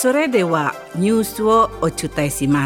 それではニュースをお伝えします。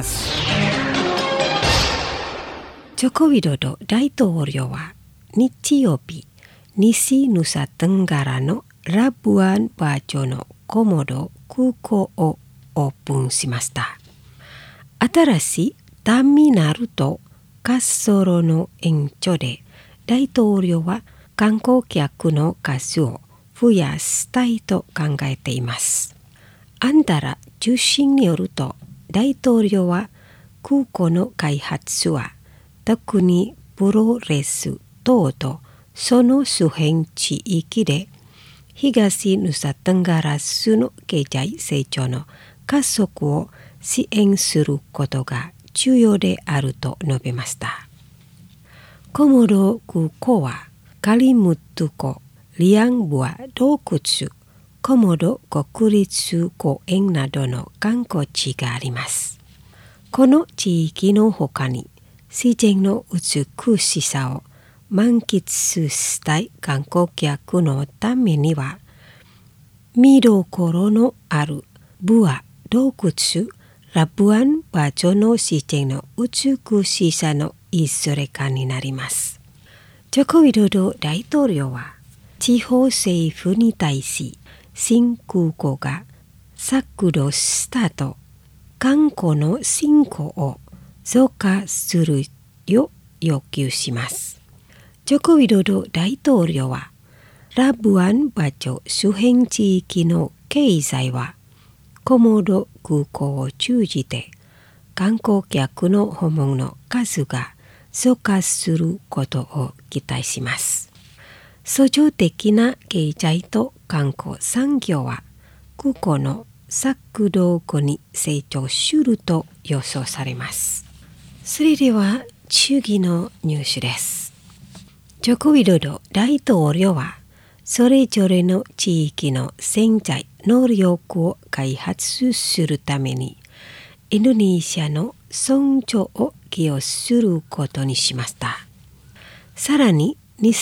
ジョコウィドド大統領は日曜日、西ヌサテンガラのラブアンバジョのコモド空港をオープンしました。新しいターミナルと滑走路の延長で大統領は観光客の数を増やしたいと考えています。アンダラ中心によると大統領は空港の開発は特にプロレス島とその周辺地域で東ヌサテンガラ州の経済成長の加速を支援することが重要であると述べました。コモド空港はカリムトゥ湖、リアンブア洞窟、コモド国立公園などの観光地があります。この地域のほかに自然の美しさを満喫したい観光客のためには見どころのあるブア洞窟、ラブアンバジョの自然の美しさのいずれかになります。ジョコウィドド大統領は地方政府に対し新空港が作動したと観光の振興を増加するよう要求します。ジョコウィドド大統領はラブアンバジョ周辺地域の経済はコモド空港を通じて観光客の訪問の数が増加することを期待します。相乗的な経済と観光産業は空港の作動後に成長すると予想されます。それでは次のニュースです。ジョコウィドド大統領はそれぞれの地域の潜在能力を開発するためにインドネシアの村長を起用することにしました。さらに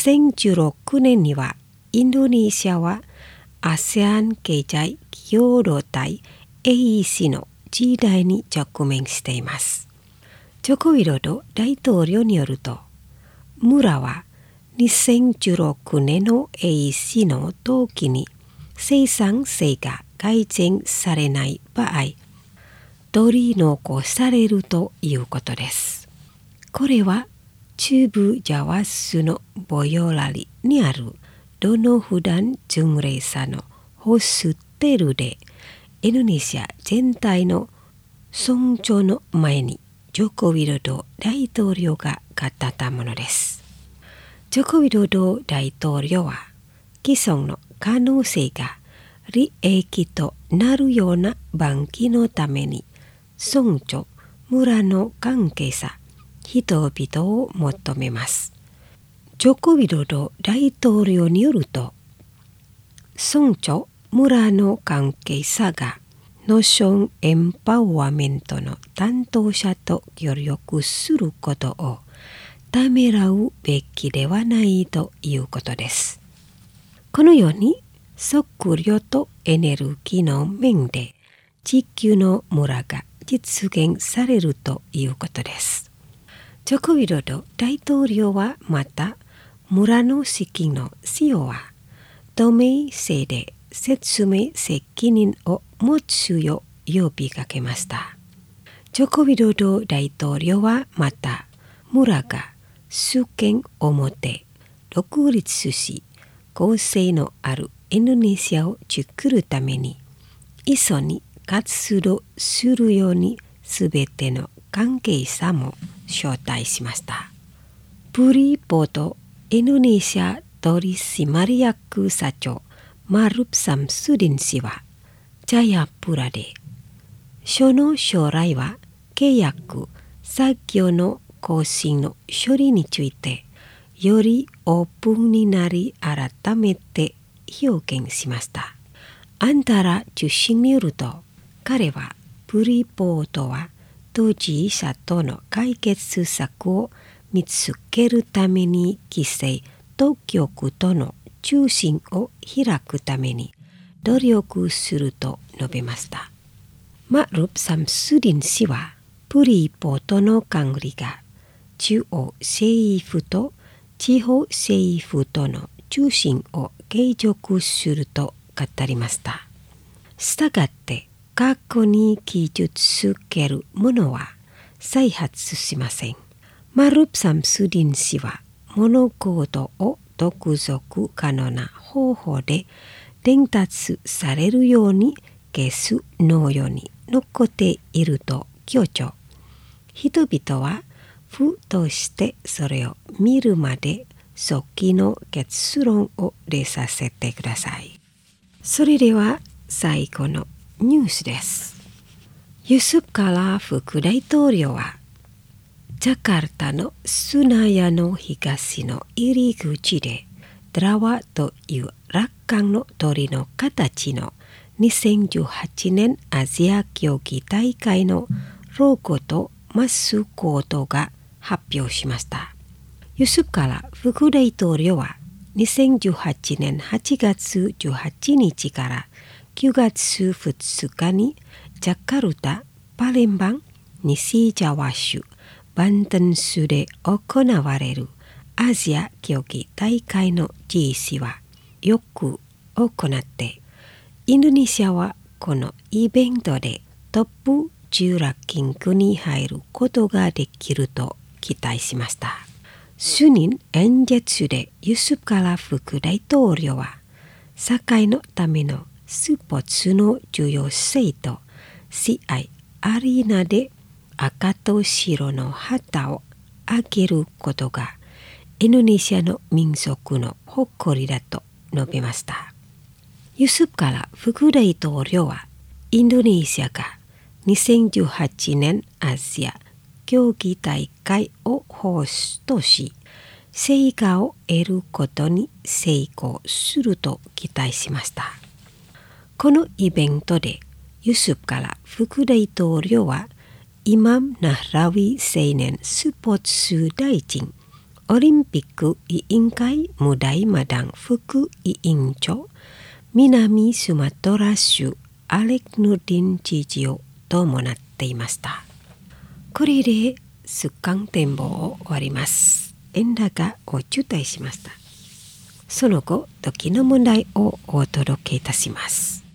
2016年にはインドネシアは ASEAN 経済共同体 AEC の時代に直面しています。ジョコウィドド大統領によると村は2016年の AEC の時に生産性が改善されない場合取り残されるということです。これは中部ジャワ州のボヨラリにあるドノフダン巡礼者のホステルでインドネシア全体の村長の前にジョコウィドド大統領が語ったものです。ジョコウィドド大統領は既存の可能性が利益となるような番記のために村長、村の関係者、人々を求めます。ジョコウィドド大統領によると、村長、村の関係者がノーションエンパワーメントの担当者と協力することをためらうべきではないということです。このように食料とエネルギーの面で地球の村が実現されるということです。ジョコウィドド大統領はまた村の資金の使用は透明性で説明責任を持つよう呼びかけました。ジョコウィドド大統領はまた村が主権を持って独立し公正のあるインドネシアを作るために一緒に活動するようにすべての関係者も招待しました。プリポートインドネシア取締役社長マルプサムスディン氏はジャヤプラでその将来は契約作業の更新の処理についてよりオープンになり改めて表現しました。アンタラ中心によると彼はプリポートは当事者との解決策を見つけるために規制当局との中心を開くために努力すると述べました。 Ma'ruf Samsudin氏はプリポとの管理が中央政府と地方政府との中心を継続すると語りました。したがって過去に傷つけるものは再発しません。Ma'ruf Samsudin氏は物事を独属可能な方法で伝達されるように消すのように残っていると強調。人々はふとしてそれを見るまで早期の結論を出させてください。それでは最後のニュースです。ユスフ・カラ副大統領はジャカルタのスナヤの東の入り口でドラワという楽観の鳥の形の2018年アジア競技大会のロゴとマスコットが発表しました。ユスフ・カラ副大統領は2018年8月18日から9月2日にジャカルタ、パレンバン、西ジャワ州、バンタン州で行われるアジア競技大会の実施はよく行ってインドネシアはこのイベントでトップ10ランキングに入ることができると期待しました。主任演説でユスフ・カラ副大統領は社会のためのスポーツの重要性と試合アリーナで赤と白の旗を揚げることがインドネシアの民族の誇りだと述べました。ユスフ・カラ副大統領はインドネシアが2018年アジア競技大会をホストし成果を得ることに成功すると期待しました。このイベントでユスフ・カラ副大統領はイマム・ナフラウィ青年スポーツ大臣、オリンピック委員会ムダイマダン副委員長、南スマトラ州アレクヌディン知事を伴っていました。これで週間展望を終わります。円高を中退しました。その後、時の問題をお届けいたします。